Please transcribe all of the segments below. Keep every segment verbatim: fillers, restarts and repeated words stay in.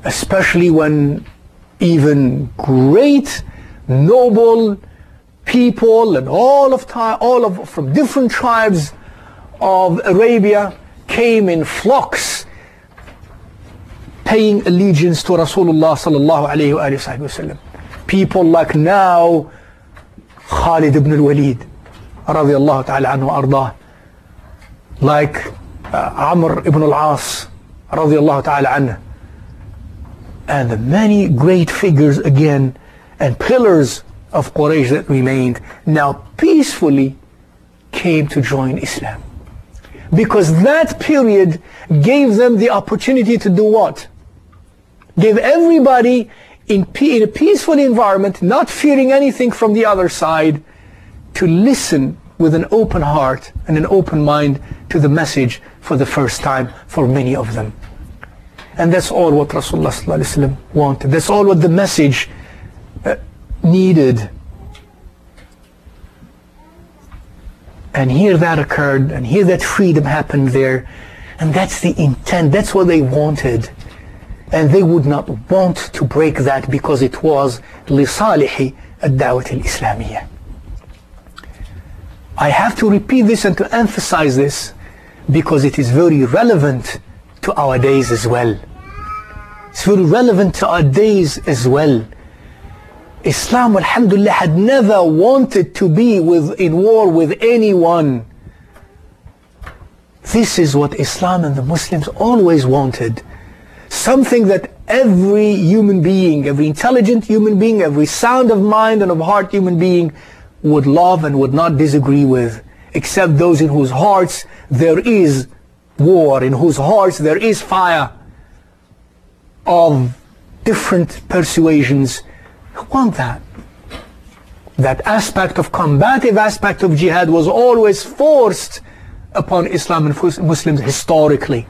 especially when even great, noble people and all of time, all of from different tribes of Arabia came in flocks, paying allegiance to Rasulullah sallallahu alayhi wa sallam. People like now Khalid ibn al-Walid radiyallahu ta'ala anhu ardah, like uh, Amr ibn al-As radiyallahu ta'ala anhu, and the many great figures again and pillars of Quraysh that remained now peacefully came to join Islam, because that period gave them the opportunity to do what? Gave everybody in, in a peaceful environment, not fearing anything from the other side, to listen with an open heart and an open mind to the message for the first time for many of them. And that's all what Rasulullah sallallahu alaihi wasallam wanted. That's all what the message uh, needed. And here that occurred, and here that freedom happened there. And that's the intent, that's what they wanted. And they would not want to break that, because it was لِصَالِحِ الدَّعْوَةِ الْإِسْلَامِيَّةِ. I have to repeat this and to emphasize this, because it is very relevant to our days as well. It's very relevant to our days as well. Islam, alhamdulillah, had never wanted to be with, in war with anyone. This is what Islam and the Muslims always wanted. Something that every human being, every intelligent human being, every sound of mind and of heart human being would love and would not disagree with, except those in whose hearts there is war, in whose hearts there is fire of different persuasions. Who want that? That aspect of combative aspect of jihad was always forced upon Islam and Muslims historically.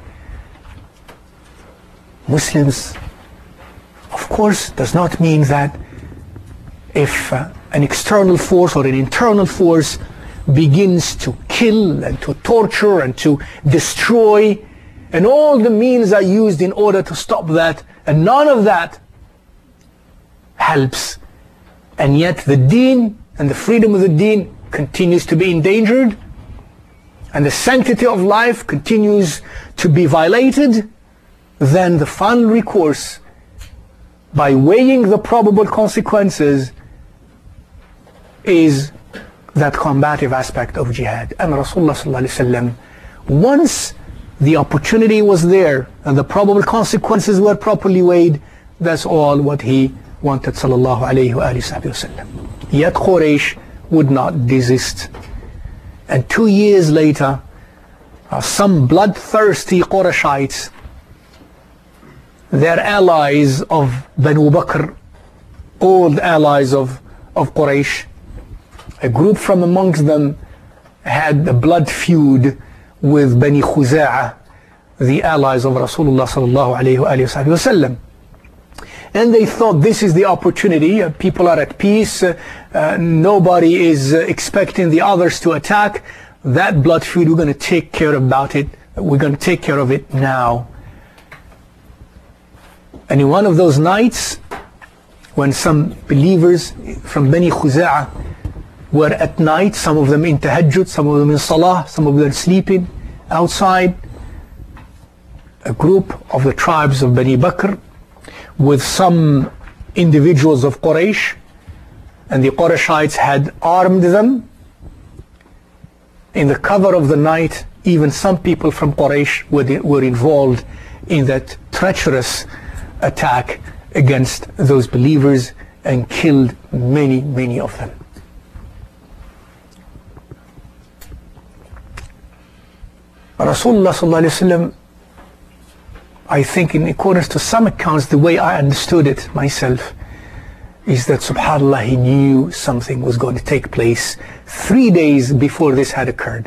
Muslims, of course, does not mean that if uh, an external force or an internal force begins to kill and to torture and to destroy, and all the means are used in order to stop that, and none of that helps, and yet the deen and the freedom of the deen continues to be endangered, and the sanctity of life continues to be violated, then the final recourse, by weighing the probable consequences, is that combative aspect of jihad. And Rasulullah sallallahu alaihi wasallam, once the opportunity was there and the probable consequences were properly weighed, that's all what he wanted sallallahu alaihi wasallam. Yet Quraysh would not desist. And two years later, uh, some bloodthirsty Qurayshites, their allies of Banu Bakr, old allies of, of Quraysh, a group from amongst them had a blood feud with Bani Khuza'ah, the allies of Rasulullah sallallahu alayhi wa sallam. And they thought this is the opportunity, uh, people are at peace, uh, uh, nobody is uh, expecting the others to attack. That blood feud, we're going to take care about it, we're going to take care of it now. And in one of those nights, when some believers from Bani Khuza'ah were at night, some of them in tahajjud, some of them in salah, some of them sleeping outside, a group of the tribes of Bani Bakr with some individuals of Quraysh, and the Qurayshites had armed them. In the cover of the night, even some people from Quraysh were, were involved in that treacherous attack against those believers and killed many, many of them. Rasulullah sallallahu alaihi wasallam, I think in accordance to some accounts, the way I understood it myself, is that subhanAllah, he knew something was going to take place three days before this had occurred.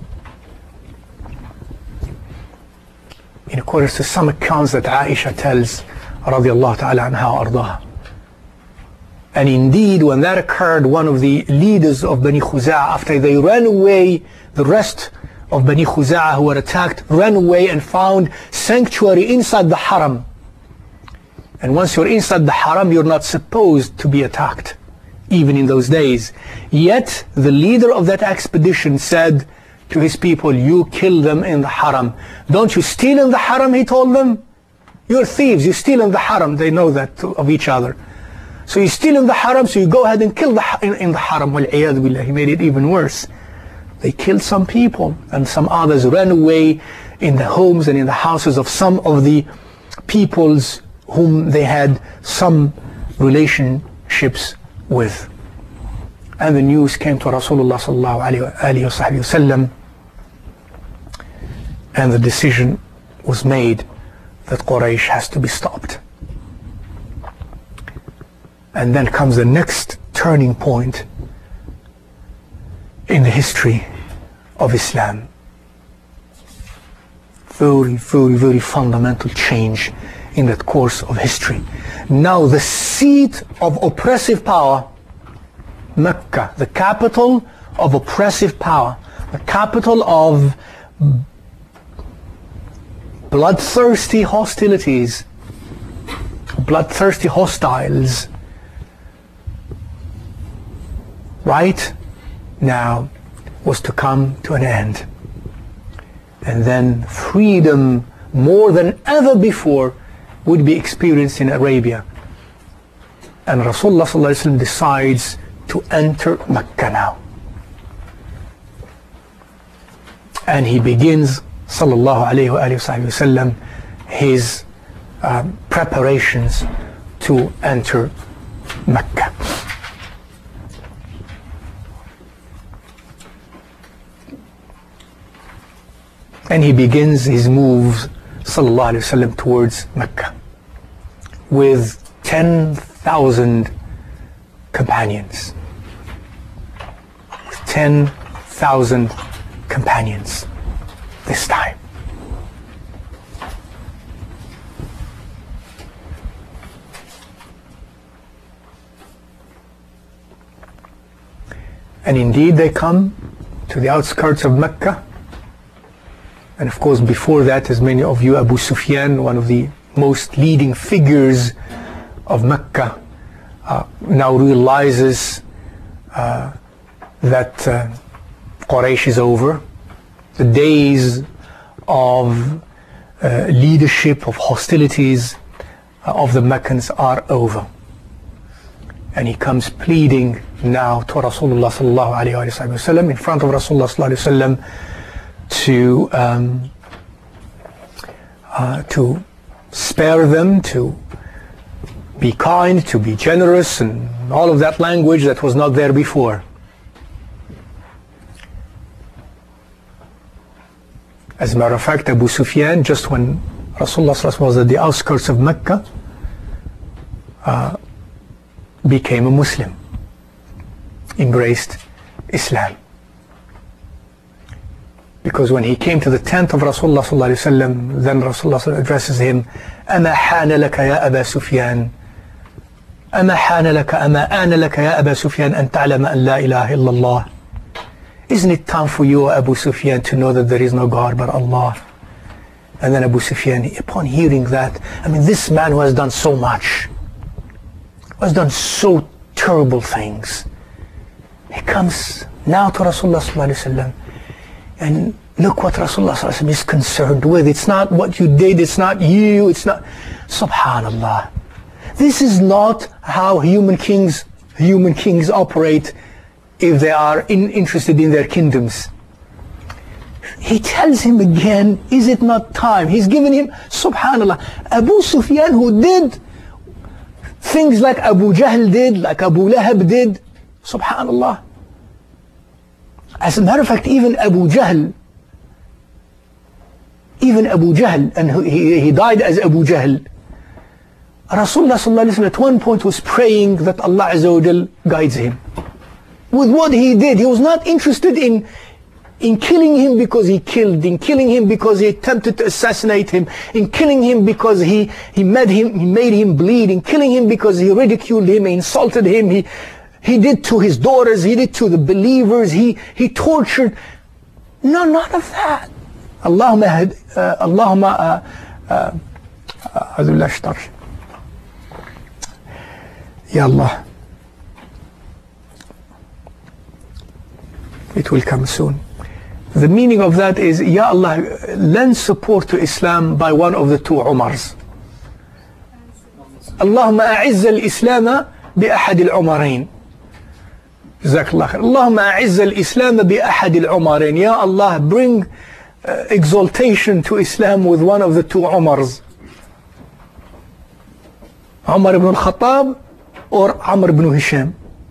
In accordance to some accounts that Aisha tells, radiallahu ta'ala anha ardaha. And indeed, when that occurred, one of the leaders of Bani Khuza'ah, after they ran away, the rest of Bani Khuza'ah who were attacked ran away and found sanctuary inside the haram. And once you're inside the haram, you're not supposed to be attacked, even in those days. Yet, the leader of that expedition said to his people, you kill them in the haram. Don't you steal in the haram, he told them. You're thieves, you steal in the haram. They know that of each other. So you steal in the haram, so you go ahead and kill the, in, in the haram. Wal-'iyadhu billah, he made it even worse. They killed some people, and some others ran away in the homes and in the houses of some of the peoples whom they had some relationships with. And the news came to Rasulullah sallallahu alayhi wa sallam, and the decision was made that Quraysh has to be stopped. And then comes the next turning point in the history of Islam. Very, very, very fundamental change in that course of history. Now the seat of oppressive power, Mecca, the capital of oppressive power, the capital of bloodthirsty hostilities, bloodthirsty hostiles, right now was to come to an end. And then freedom more than ever before would be experienced in Arabia. And Rasulullah sallallahu alaihi wasallam decides to enter Mecca now. And he begins sallallahu alaihi wasallam his uh, preparations to enter Mecca. And he begins his moves sallallahu alaihi wasallam towards Mecca with ten thousand companions. With ten thousand companions this time. And indeed they come to the outskirts of Mecca. And of course before that, as many of you, Abu Sufyan, one of the most leading figures of Mecca, uh, now realizes uh, that uh, Quraysh is over. The days of uh, leadership, of hostilities uh, of the Meccans are over. And he comes pleading now to Rasulullah sallallahu alayhi wa sallam, in front of Rasulullah sallallahu alayhi wa sallam, to um, uh, to spare them, to be kind, to be generous, and all of that language that was not there before. As a matter of fact, Abu Sufyan, just when Rasulullah was at the outskirts of Mecca, uh, became a Muslim, embraced Islam. Because when he came to the tent of Rasulullah sallallahu alaihi wasallam, then Rasulullah addresses him, أَمَا حَانَ لَكَ يَا أَبَا سُفْيَانَ أَمَا حَانَ لَكَ أَمَا آنَ لَكَ يَا أَبَا سُفْيَانَ أَن تَعْلَمَ أَن لَا إِلَهَ إِلَّا اللَّهِ. Isn't it time for you, Abu Sufyan, to know that there is no God but Allah? And then Abu Sufyan, upon hearing that, I mean, this man who has done so much, who has done so terrible things, he comes now to Rasulullah sallallahu alaihi wasallam, and look what Rasulullah sallallahu alaihi wasallam is concerned with. It's not what you did, it's not you, it's not... Subhanallah. This is not how human kings, human kings operate if they are in, interested in their kingdoms. He tells him again, is it not time? He's given him, subhanallah, Abu Sufyan, who did things like Abu Jahl did, like Abu Lahab did, subhanallah. As a matter of fact, even Abu Jahl, even Abu Jahl, and he, he died as Abu Jahl, Rasulullah sallallahu alaihi wasallam at one point was praying that Allah Azza wa Jal guides him. With what he did, he was not interested in in killing him because he killed, in killing him because he attempted to assassinate him, in killing him because he, he made him he made him bleed, in killing him because he ridiculed him, he insulted him, he he did to his daughters, he did to the believers, he he tortured. No, none of that. Allahumma uh, Allahumma uh, uh, Ya Allah. It will come soon. The meaning of that is, Ya Allah, lend support to Islam by one of the two Umars. اللهم أعز الإسلام بأحد العمرين. جزاك الله خير. اللهم أعز الإسلام بأحد العمرين. Ya Allah, bring uh, exaltation to Islam with one of the two Umars. Umar ibn al-Khattab or Amr ibn Hisham,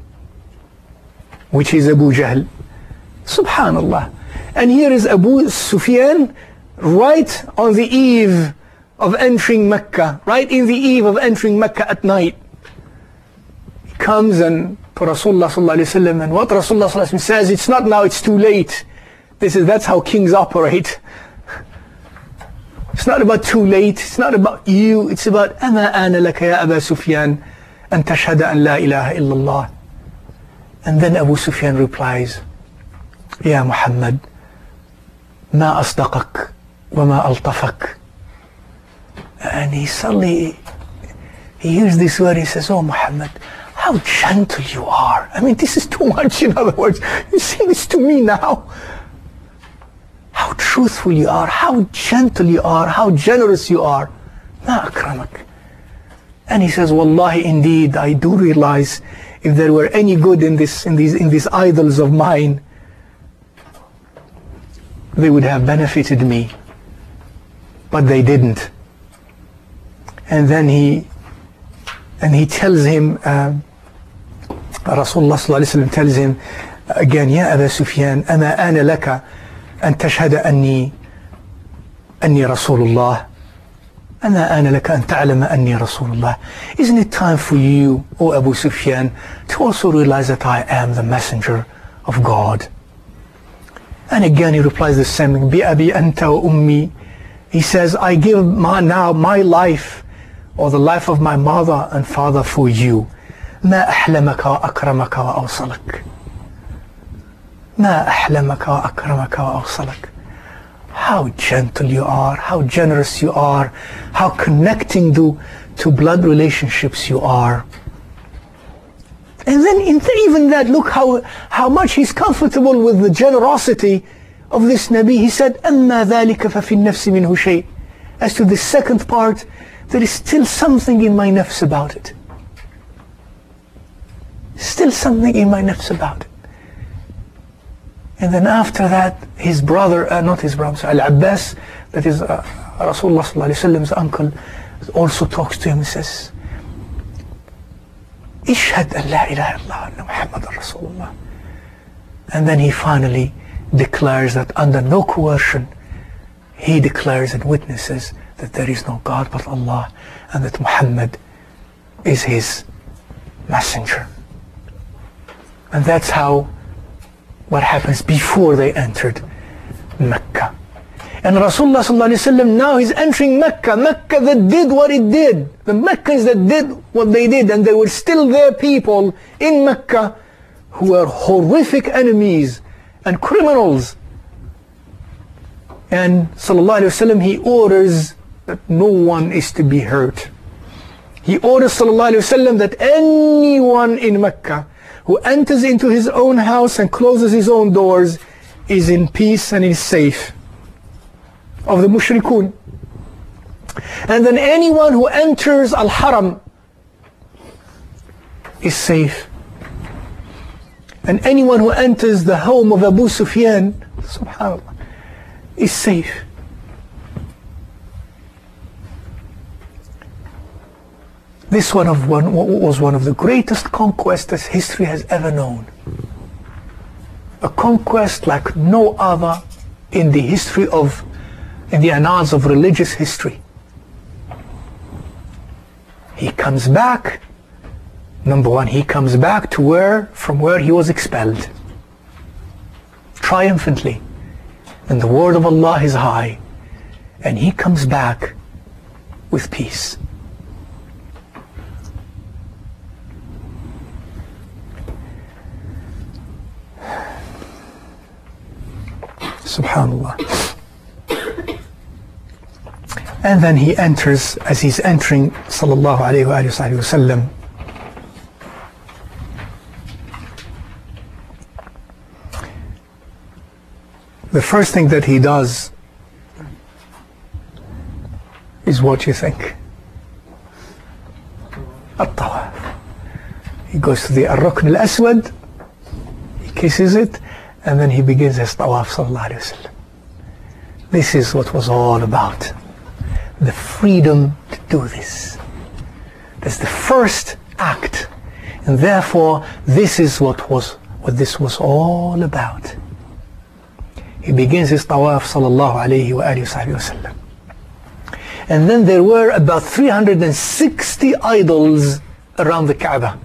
which is Abu Jahl. Subhanallah. And here is Abu Sufyan right on the eve of entering Mecca, right in the eve of entering Mecca at night. He comes and to Rasulullah sallallahu alayhi wa sallam, and what Rasulullah sallallahu alayhi wa sallam says, it's not now, it's too late. This is, that's how kings operate. It's not about too late, it's not about you, it's about أما آن لك يا أبا سفيان أن تشهد أن لا إله إلا الله. And then Abu Sufyan replies, يا محمد ما أصدقك وما ألطفك. And he suddenly, he hears this word, he says, oh Muhammad, how gentle you are. I mean, this is too much, in other words. You say this to me now. How truthful you are, how gentle you are, how generous you are. Ma akramak. And he says, Wallahi, indeed, I do realize if there were any good in this, in these, in these idols of mine, they would have benefited me. But they didn't. And then he, and he tells him, uh, Rasulullah sallallahu alayhi wa sallam tells him again, Ya Aba Sufyan, أما آن لك أن تشهد أني أني رسول الله. أما آن لك أن تعلم أني رسول الله. Isn't it time for you, O Abu Sufyan, to also realize that I am the messenger of God? And again he replies the same thing, بأبي أنت وأمي. He says, I give my, now my life, or the life of my mother and father, for you. ما أحلمك وأكرمك وأوصلك. ما أحلمك وأكرمك وأوصلك. How gentle you are, how generous you are, how connecting to, to blood relationships you are. And then in even that, look how, how much he's comfortable with the generosity of this Nabi. He said, أما ذلك ففي النفس منه شيء. As to the second part, there is still something in my nafs about it. Still something in my nafs about it. And then after that, his brother, uh, not his brother, Al-Abbas, that is uh, Rasulullah sallallahu alayhi wa sallam's uncle, also talks to him and says, Ishhad an la ilaha illallah anna Muhammadan Rasulullah. And then he finally declares that under no coercion, he declares and witnesses that there is no God but Allah, and that Muhammad is his messenger. And that's how, what happens before they entered Mecca. And Rasulullah sallallahu alayhi wa sallam, now he's entering Mecca, Mecca that did what it did, the Meccans that did what they did, and there were still there people in Mecca who were horrific enemies and criminals. And sallallahu alayhi wa sallam, he orders that no one is to be hurt. He orders sallallahu alayhi wa sallam that anyone in Mecca who enters into his own house and closes his own doors is in peace and is safe of the mushrikun. And then anyone who enters Al-Haram is safe. And anyone who enters the home of Abu Sufyan, subhanAllah, is safe. This one of one was one of the greatest conquests that history has ever known. A conquest like no other in the history of, in the annals of religious history. He comes back, number one, he comes back to where, from where he was expelled. Triumphantly. And the word of Allah is high. And he comes back with peace. Subhanallah. And then he enters, as he's entering, sallallahu alayhi wa sallam, the first thing that he does is what you think? At-tawaf. He goes to the Ar-Rukn al-Aswad, he kisses it, and then he begins his tawaf, sallallahu alayhi wa sallam. This is what was all about. The freedom to do this. That's the first act. And therefore, this is what was what this was all about. He begins his tawaf, sallallahu alayhi wa alihi wa sallam. And then there were about three hundred sixty idols around the Kaaba.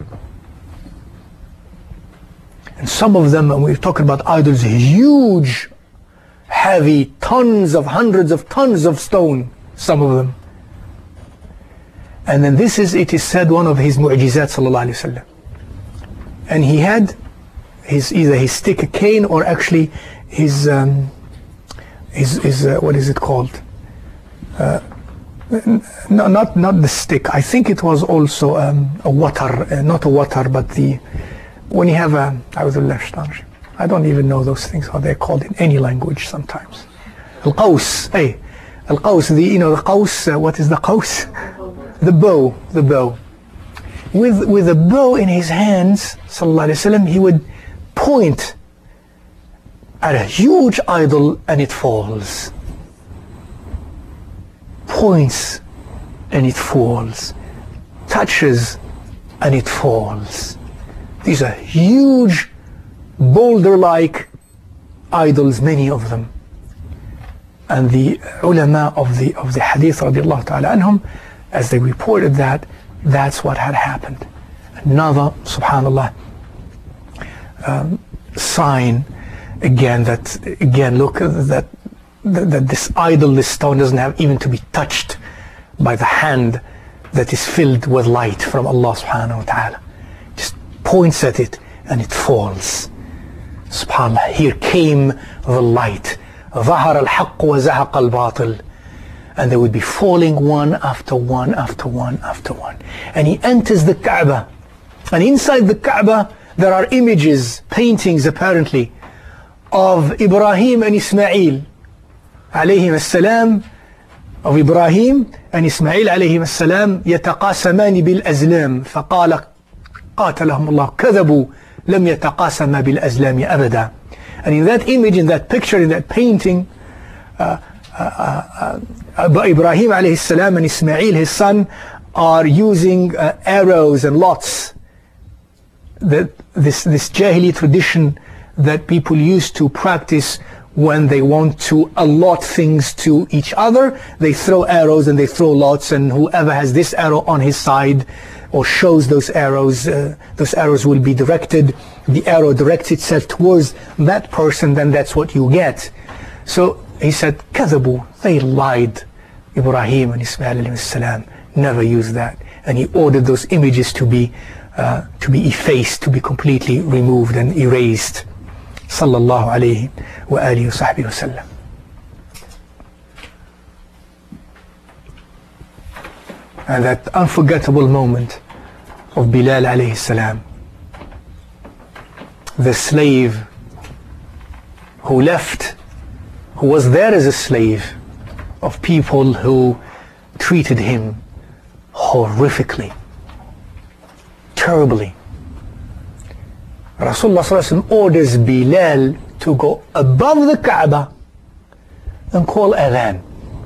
And some of them, and we're talking about idols, huge, heavy, tons of, hundreds of tons of stone, some of them. And then this is, it is said, one of his mu'jizat, sallallahu alayhi wa sallam. And he had his, either his stick, a cane, or actually his, um, his, his uh, what is it called? Uh, no, not, not the stick. I think it was also um, a water, uh, not a water, but the, when you have a, I don't even know those things, how they're called in any language sometimes. Al-Qaws, hey, Al-Qaws, the, you know, the Qaws, uh, what is the Qaws? The bow, the bow. With, with a bow in his hands, sallallahu alayhi wa sallam, he would point at a huge idol and it falls. Points and it falls. Touches and it falls. These are huge, boulder-like idols, many of them. And the ulama of the of the hadith radiallahu ta'ala anhum, as they reported that, that's what had happened. Another, subhanallah, um, sign, again, that, again, look, that, that, that this idol, this stone doesn't have even to be touched by the hand that is filled with light from Allah subhanahu wa ta'ala. Just points at it and it falls. SubhanAllah, here came the light. ظهر الحق وزهق الباطل. And they would be falling one after one after one after one. And he enters the Kaaba. And inside the Kaaba there are images, paintings apparently, of Ibrahim and Ismail alayhim as-salam, of Ibrahim and Ismail alayhim as-salam, يتقاسمان بالأزلام فقال قاتلهم الله كذبوا لم يتقاسما بالأزلام أبدا. And in that image, in that picture, in that painting, uh, uh, uh, Ibrahim alayhi salam and Ismail, his son, are using uh, arrows and lots. That this this Jahili tradition that people used to practice when they want to allot things to each other. They throw arrows and they throw lots, and whoever has this arrow on his side or shows those arrows, uh, those arrows will be directed. The arrow directs itself towards that person, then that's what you get. So he said, كذبوا, they lied. Ibrahim and Ismail alayhi salam never used that. And he ordered those images to be uh, to be effaced, to be completely removed and erased. Sallallahu alayhi wa alihi wa sahbihi wa sallam. And that unforgettable moment of Bilal alayhi salam, the slave who left, who was there as a slave of people who treated him horrifically, terribly. Rasulullah sallallahu alaihi wasallam orders Bilal to go above the Kaaba and call adhan.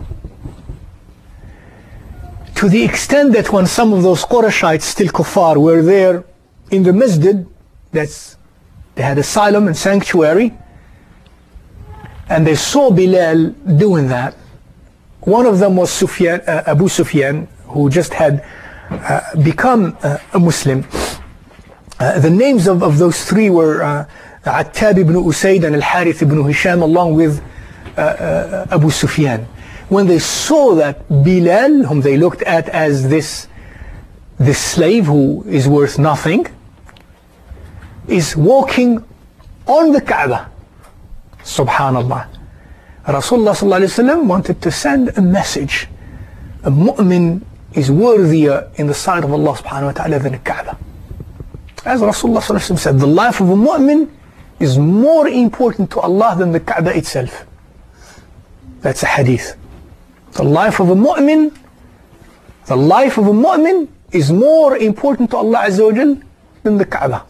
To the extent that when some of those Qurayshites, still kuffar, were there in the masjid, that's, they had asylum and sanctuary, and they saw Bilal doing that. One of them was Sufyan, uh, Abu Sufyan, who just had uh, become uh, a Muslim. Uh, the names of, of those three were uh, Attab ibn Usayd and Al-Harith ibn Hisham, along with uh, uh, Abu Sufyan. When they saw that Bilal, whom they looked at as this, this slave who is worth nothing, is walking on the Kaaba, subhanallah, Rasulullah sallallahu alaihi wasallam wanted to send a message. A mu'min is worthier in the sight of Allah subhanahu wa ta'ala than a Kaaba. As Rasulullah sallallahu alaihi wasallam said, the life of a mu'min is more important to Allah than the Kaaba itself. That's a hadith. The life of a mu'min, the life of a mu'min is more important to Allah Azza wa Jal than the Kaaba.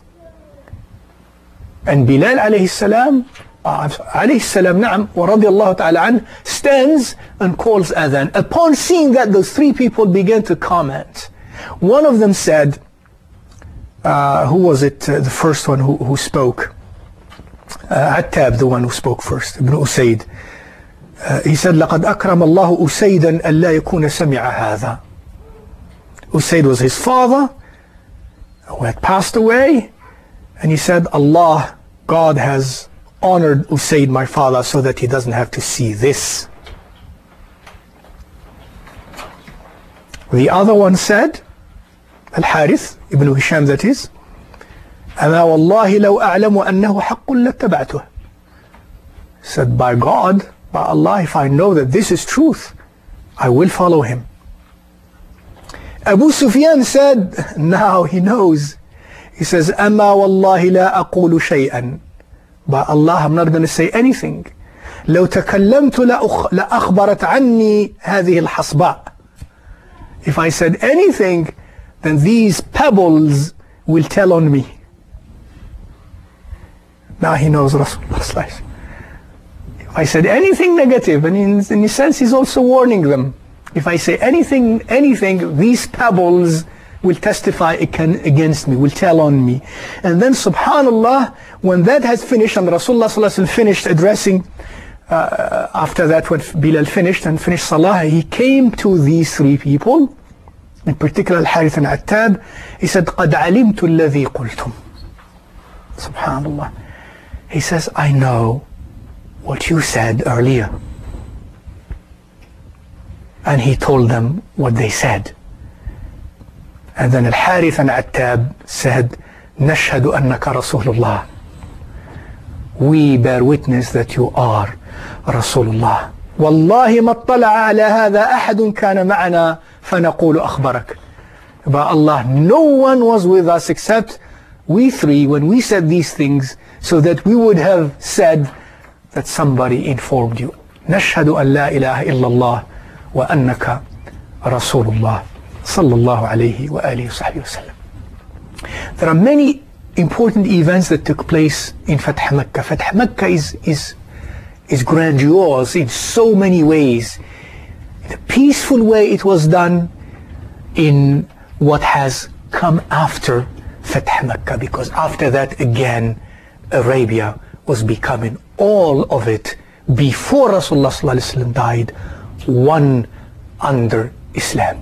And Bilal alayhi salam, uh, alayhi salam, na'am, wa radiyallahu ta'ala an, stands and calls adhan. Upon seeing that, those three people began to comment. One of them said, uh, who was it, uh, the first one who, who spoke? Uh, Attab, the one who spoke first, Ibn Usayd. Uh, he said, لَقَدْ أَكْرَمَ اللَّهُ أُسَيْدًا أَلَّا يَكُونَ سَمِعَ هَذَا. Usayd was his father, who had passed away, and he said, Allah, God has honored Usayd, my father, so that he doesn't have to see this. The other one said, Al-Harith, Ibn Hisham that is, أَمَا وَاللَّهِ لَوْ أَعْلَمُ أَنَّهُ حَقٌّ لَاتَّبَعْتُهُ. Said, by God, by Allah, if I know that this is truth, I will follow him. Abu Sufyan said, now he knows. He says, أَمَا وَاللَّهِ لَا أَقُولُ شَيْئًا. By Allah, I'm not going to say anything. لَوْ تَكَلَّمْتُ لَأَخْبَرَتْ عَنِّي هَذِهِ الْحَصْبَاء. If I said anything, then these pebbles will tell on me. Now he knows Rasulullah. If I said anything negative, and in, in a sense he's also warning them. If I say anything, anything, these pebbles will testify against me, will tell on me. And then subhanallah, when that has finished, and Rasulullah finished addressing, uh, after that when Bilal finished and finished salah, he came to these three people, in particular Al-Harith and Attab. He said, قَدْ عَلِمْتُ الَّذِي قُلْتُمْ. Subhanallah. He says, I know what you said earlier. And he told them what they said. And then Al-Harith and Attab said, نَشْهَدُ أَنَّكَ رَسُولُ اللَّهِ. We bear witness that you are Rasulullah. وَاللَّهِ مَا اطَّلَعَ عَلَى هَذَا أَحَدٌ كَانَ مَعَنَا فَنَقُولُ أَخْبَرَكَ. By Allah, no one was with us except we three when we said these things, so that we would have said that somebody informed you. نَشْهَدُ أَن لَا إِلَهَ إِلَّا اللَّهِ وَأَنَّكَ رَسُولُ اللَّهِ صلى الله عليه وآله وصحبه وسلم. There are many important events that took place in Fath Makkah. Fath Makkah is, is, is grandiose in so many ways. In a peaceful way it was done, in what has come after Fath Makkah, because after that again Arabia was becoming, all of it before Rasulullah sallallahu alaihi wasallam died, one under Islam.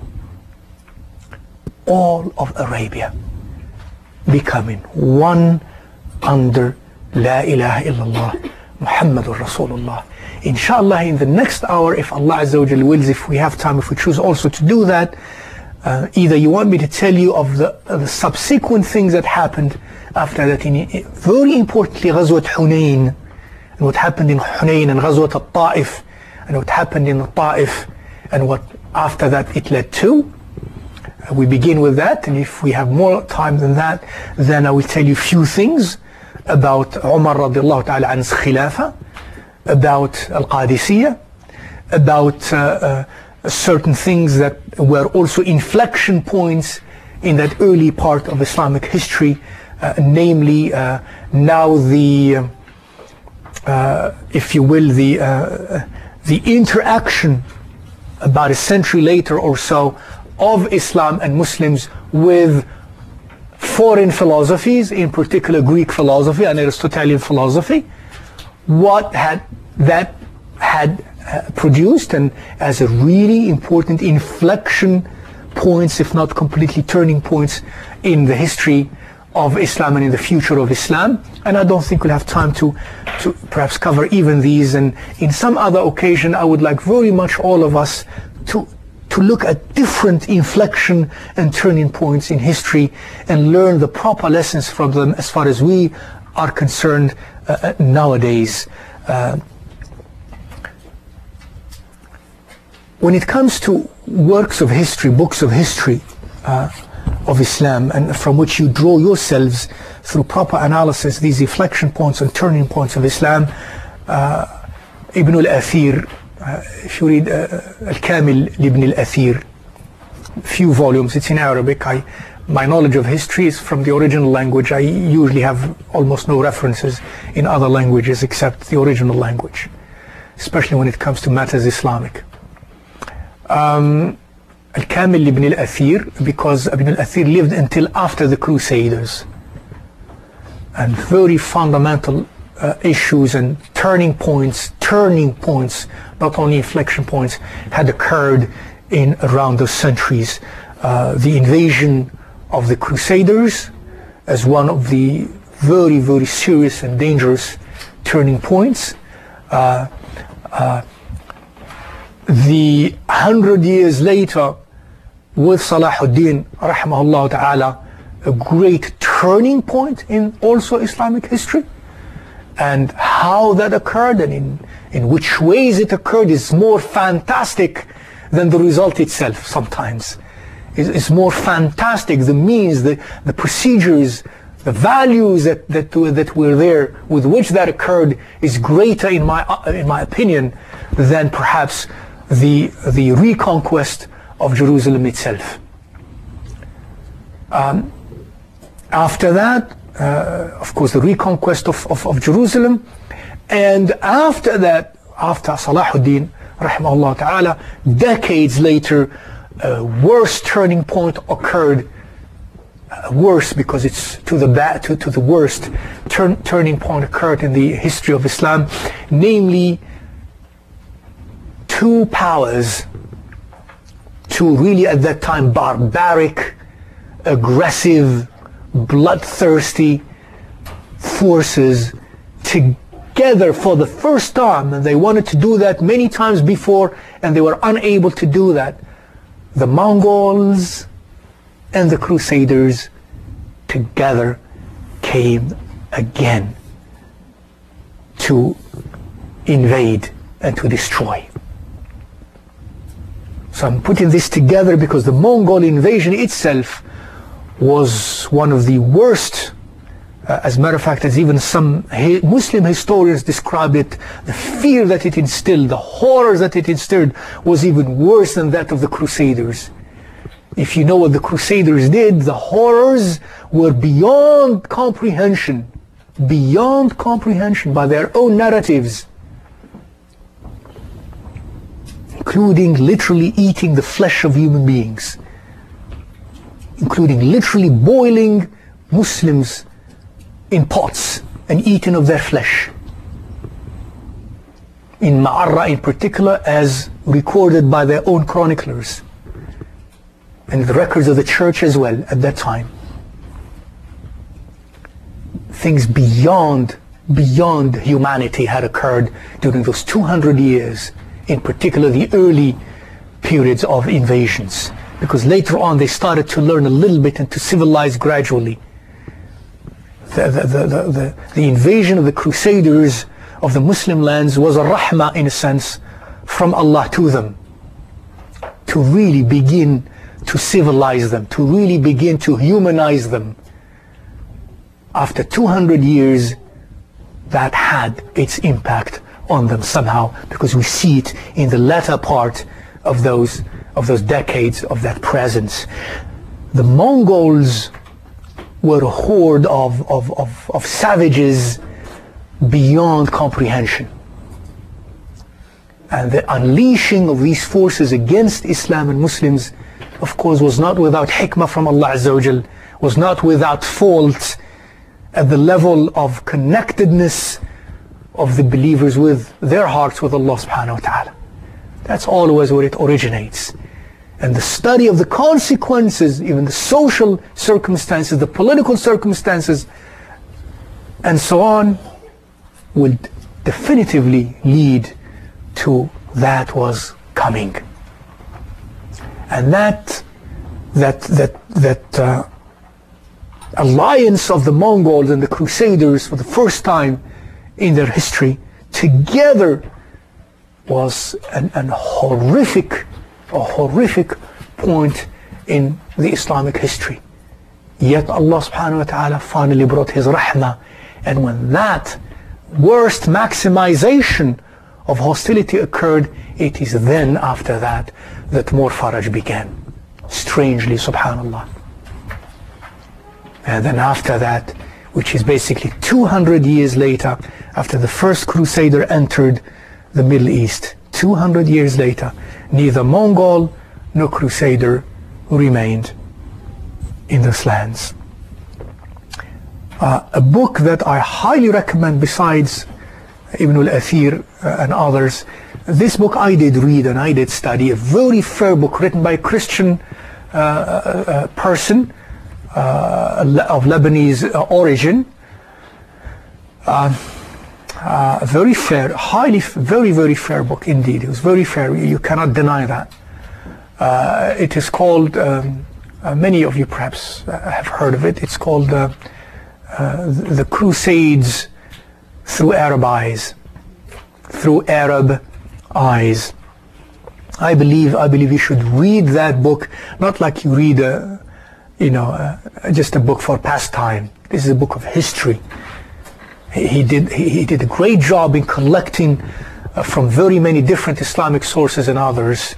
All of Arabia becoming one under La ilaha illallah Muhammadur Rasulullah. Inshallah, in the next hour, if Allah Azza wa Jal wills, if we have time, if we choose also to do that, uh, either you want me to tell you of the, uh, the subsequent things that happened after that, in, in, very importantly Ghazwat Hunayn, and what happened in Hunayn, and Ghazwat al-Ta'if, and what happened in the Ta'if, and what after that it led to. Uh, we begin with that, and if we have more time than that, then I will tell you a few things about Umar radiallahu ta'ala an's Khilafah, about Al-Qadisiyah, about uh, uh, certain things that were also inflection points in that early part of Islamic history, uh, namely uh, now the, uh, if you will, the, uh, the interaction about a century later or so of Islam and Muslims with foreign philosophies, in particular Greek philosophy and Aristotelian philosophy, what had that had uh, produced, and as a really important inflection points, if not completely turning points, in the history of Islam and in the future of Islam. And I don't think we'll have time to, to perhaps cover even these, and in some other occasion I would like very much all of us to to look at different inflection and turning points in history and learn the proper lessons from them as far as we are concerned uh, nowadays. Uh, when it comes to works of history, books of history, uh, of Islam, and from which you draw yourselves through proper analysis these inflection points and turning points of Islam. uh, Ibn al-Athir, uh, if you read uh, Al-Kamil Ibn al-Athir, few volumes, it's in Arabic. I, my knowledge of history is from the original language. I usually have almost no references in other languages except the original language, especially when it comes to matters Islamic. Um, Al-Kamil Ibn al-Athir, because Ibn al-Athir lived until after the Crusaders, and very fundamental uh, issues and turning points, turning points, not only inflection points, had occurred in around those centuries. Uh, the invasion of the Crusaders as one of the very, very serious and dangerous turning points. Uh, uh, the hundred years later, with Salahuddin rahimahullah ta'ala, a great turning point in also Islamic history, and how that occurred and in, in which ways it occurred is more fantastic than the result itself sometimes. It's, it's more fantastic, the means, the, the procedures, the values that, that, that were there with which that occurred is greater in my, in my opinion than perhaps the, the reconquest of Jerusalem itself. Um, after that, uh, of course, the reconquest of, of, of Jerusalem, and after that, after Salahuddin rahimahullah ta'ala, decades later, a worse turning point occurred. Uh, worse because it's to the bad, to, to the worst turn, turning point occurred in the history of Islam, namely two powers, two really at that time barbaric, aggressive, bloodthirsty forces together for the first time, and they wanted to do that many times before and they were unable to do that. The Mongols and the Crusaders together came again to invade and to destroy. So I'm putting this together because the Mongol invasion itself was one of the worst, uh, as a matter of fact, as even some Muslim historians described it, the fear that it instilled, the horrors that it instilled was even worse than that of the Crusaders. If you know what the Crusaders did, the horrors were beyond comprehension, beyond comprehension by their own narratives, including literally eating the flesh of human beings, including literally boiling Muslims in pots and eating of their flesh. In Ma'arra in particular, as recorded by their own chroniclers, and the records of the church as well at that time. Things beyond, beyond humanity had occurred during those two hundred years, in particular the early periods of invasions, because later on they started to learn a little bit and to civilize gradually. The, the, the, the, the, the invasion of the Crusaders of the Muslim lands was a rahmah, in a sense, from Allah to them, to really begin to civilize them, to really begin to humanize them. After two hundred years, that had its impact on them somehow, because we see it in the latter part of those of those decades of that presence. The Mongols were a horde of, of, of, of savages beyond comprehension. And the unleashing of these forces against Islam and Muslims, of course, was not without hikmah from Allah Azza wa Jal, was not without fault at the level of connectedness of the believers with their hearts with Allah subhanahu wa ta'ala. That's always where it originates. And the study of the consequences, even the social circumstances, the political circumstances, and so on, will definitively lead to that was coming. And that, that, that, that uh, alliance of the Mongols and the Crusaders for the first time in their history together was an, an horrific, a horrific point in the Islamic history. Yet Allah subhanahu wa ta'ala finally brought His rahmah. And when that worst maximization of hostility occurred, it is then after that that more faraj began. Strangely, subhanallah. And then after that, which is basically two hundred years later, after the first crusader entered the Middle East, two hundred years later, neither Mongol nor crusader remained in those lands. Uh, a book that I highly recommend besides Ibn al-Athir uh, and others, this book I did read and I did study, a very fair book written by a Christian uh, uh, person uh, of Lebanese uh, origin. Uh, uh, very fair, highly, very, very fair book indeed. It was very fair, you cannot deny that. Uh, it is called, um, uh, many of you perhaps have heard of it, it's called uh, uh, The Crusades Through Arab Eyes. Through Arab Eyes. I believe, I believe you should read that book, not like you read a, you know, uh, just a book for pastime. This is a book of history. He, he did, he, he did a great job in collecting uh, from very many different Islamic sources and others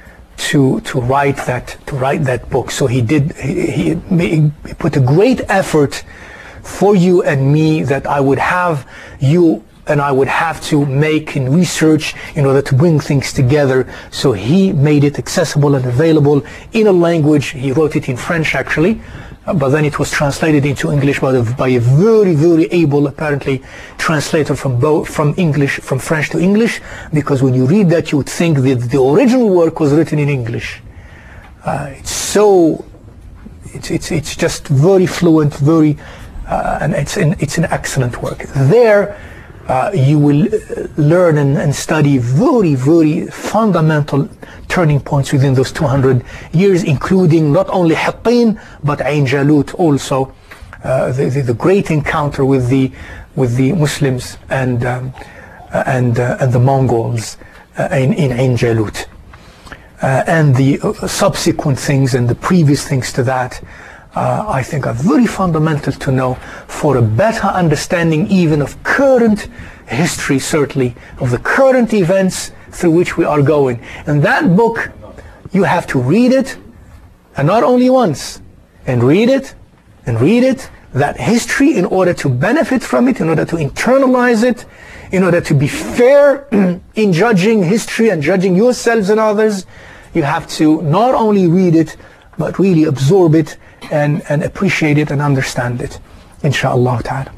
to to write that to write that book. So he did. He, he, made, he put a great effort for you and me that I would have you and I would have to make in research in order to bring things together. So he made it accessible and available in a language. He wrote it in French actually, uh, but then it was translated into English by a, by a very, very able, apparently, translator from both from English, from French to English. Because when you read that, you would think that the original work was written in English. Uh, it's so, it's it's it's just very fluent, very, uh, and it's an it's an excellent work. There. Uh, you will learn and, and study very, very fundamental turning points within those two hundred years, including not only Hittin, but Ain Jalut also, uh, the, the, the great encounter with the with the Muslims and um, and uh, and the Mongols uh, in, in Ain Jalut, uh, and the subsequent things and the previous things to that. Uh, I think are very fundamental to know for a better understanding even of current history, certainly, of the current events through which we are going. And that book, you have to read it, and not only once, and read it, and read it, that history in order to benefit from it, in order to internalize it, in order to be fair in judging history and judging yourselves and others. You have to not only read it, but really absorb it and, and appreciate it and understand it, inshaAllah ta'ala.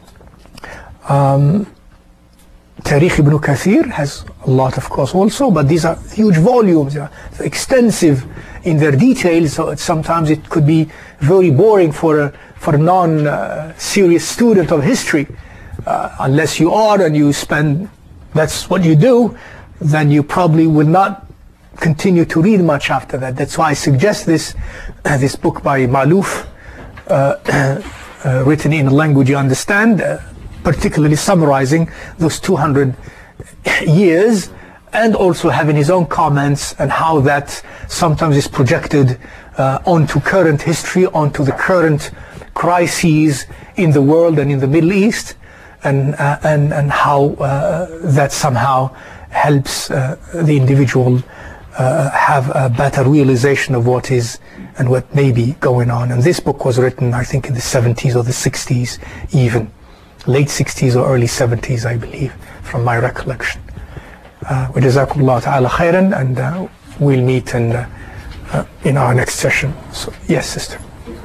Um, Tarikh Ibn Kathir has a lot, of course, also, but these are huge volumes, uh, extensive in their details, so it, sometimes it could be very boring for a, for a non-serious uh, student of history. Uh, unless you are and you spend, that's what you do, then you probably will not continue to read much after that. That's why I suggest this uh, this book by Malouf, uh, uh, written in a language you understand, uh, particularly summarizing those two hundred years, and also having his own comments and how that sometimes is projected uh, onto current history, onto the current crises in the world and in the Middle East, and uh, and and how uh, that somehow helps uh, the individual Uh, have a better realization of what is and what may be going on. And this book was written, I think, in the seventies or the sixties even. Late sixties or early seventies, I believe, from my recollection. Uh, wa jazakumullah ta'ala khairan, and uh, we'll meet in, uh, uh, in our next session. So, yes, sister.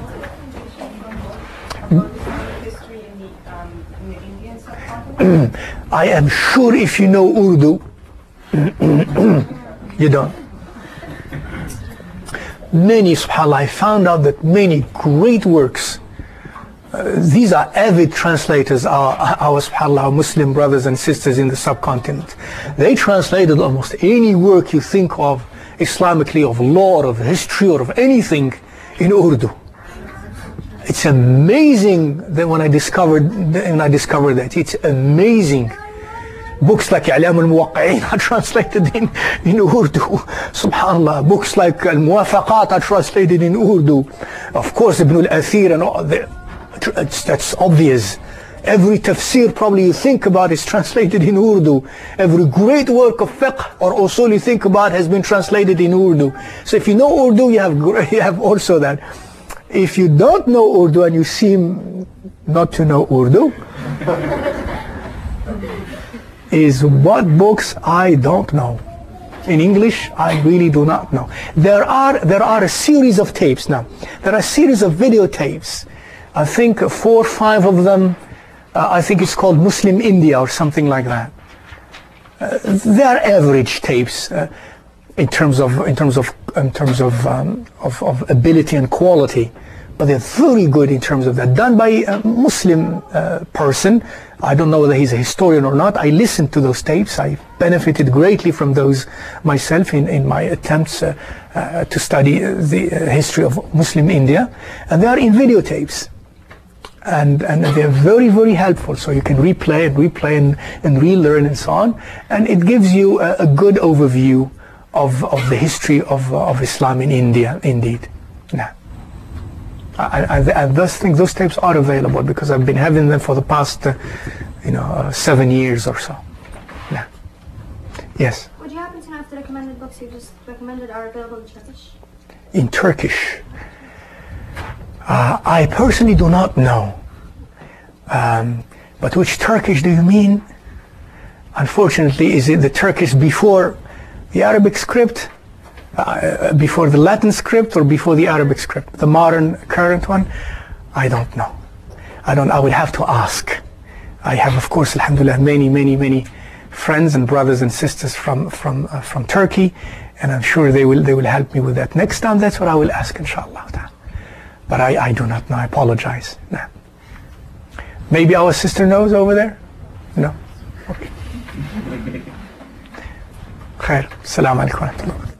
History in the, um, in the Indian subcontinent? I am sure if you know Urdu, you don't. Many, subhanAllah, I found out that many great works, uh, these are avid translators, our, our, subhanAllah, our Muslim brothers and sisters in the subcontinent. They translated almost any work you think of Islamically, of law, or of history, or of anything in Urdu. It's amazing that when I discovered, when I discovered that, it's amazing Books like I'lam al-Muwaqqi'in are translated in, in Urdu. Subhanallah. Books like Al-Muwafaqat are translated in Urdu. Of course, Ibn al-Athir and all the, that's obvious. Every tafsir probably you think about is translated in Urdu. Every great work of fiqh or usul you think about has been translated in Urdu. So if you know Urdu, you have, you have also that. If you don't know Urdu and you seem not to know Urdu, is what books I don't know. In English, I really do not know. There are, there are a series of tapes now. There are a series of videotapes. I think four or five of them. Uh, I think it's called Muslim India or something like that. Uh, they are average tapes uh, in terms of in terms of in terms of, um, of of ability and quality, but they're very good in terms of that. Done by a Muslim uh, person. I don't know whether he's a historian or not. I listened to those tapes. I benefited greatly from those myself in in my attempts uh, uh, to study the uh, history of Muslim India, and they are in videotapes. And, and they're very, very helpful. So you can replay and replay and, and relearn and so on. And it gives you a, a good overview of, of the history of, uh, of Islam in India, indeed. Nah. I, I, I thus think those tapes are available because I've been having them for the past, uh, you know, uh, seven years or so. Nah. Yes? Would you happen to know if the recommended books you just recommended are available in Turkish? In Turkish? Uh, I personally do not know. Um, but which Turkish do you mean? Unfortunately, is it the Turkish before the Arabic script, uh, before the Latin script, or before the Arabic script? The modern, current one? I don't know. I don't. I would have to ask. I have, of course, alhamdulillah, many, many, many friends and brothers and sisters from from uh, from Turkey, and I'm sure they will they will help me with that. Next time, that's what I will ask, inshallah. But I, I do not know. I apologize. No. Maybe our sister knows over there? No? Okay. Khair. Assalamu alaikum wa rahmatullah.